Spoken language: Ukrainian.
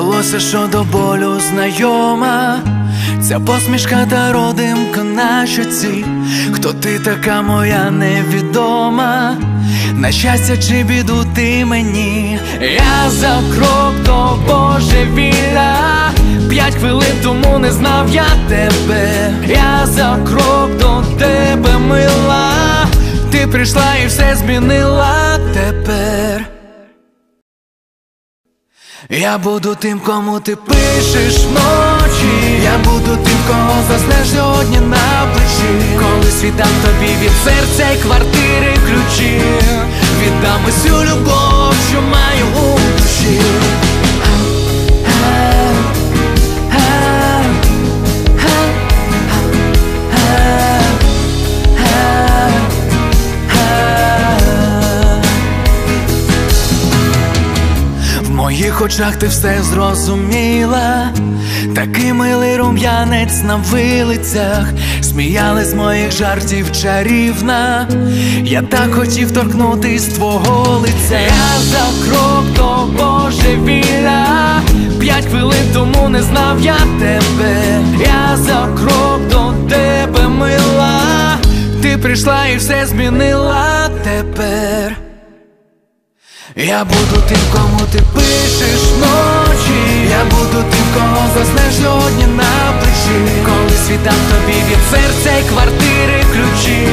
Здалося, що до болю знайома ця посмішка та родимка на щоці. Хто ти така моя невідома? На щастя чи біду ти мені? Я за крок до божевілля, 5 хвилин тому не знав я тебе. Я за крок до тебе, мила, ти прийшла і все змінила тепер. Я буду тим, кому ти пишеш вночі. Я буду тим, кого заснеш сьогодні на плечі. Коли віддам тобі від серця й квартири ключі, віддам усю любов, що маю у душі. В моїх очах ти все зрозуміла, такий милий рум'янець на вилицях, сміялись з моїх жартів чарівна. Я так хотів торкнутись твого лиця. Я за крок до божевілля, 5 хвилин тому не знав я тебе. Я за крок до тебе, мила, ти прийшла і все змінила тепер. Я буду тим, кому ти пишеш вночі. Я буду тим, кого заснеш сьогодні на плечі. Колись віддам тобі від серця й квартири ключі,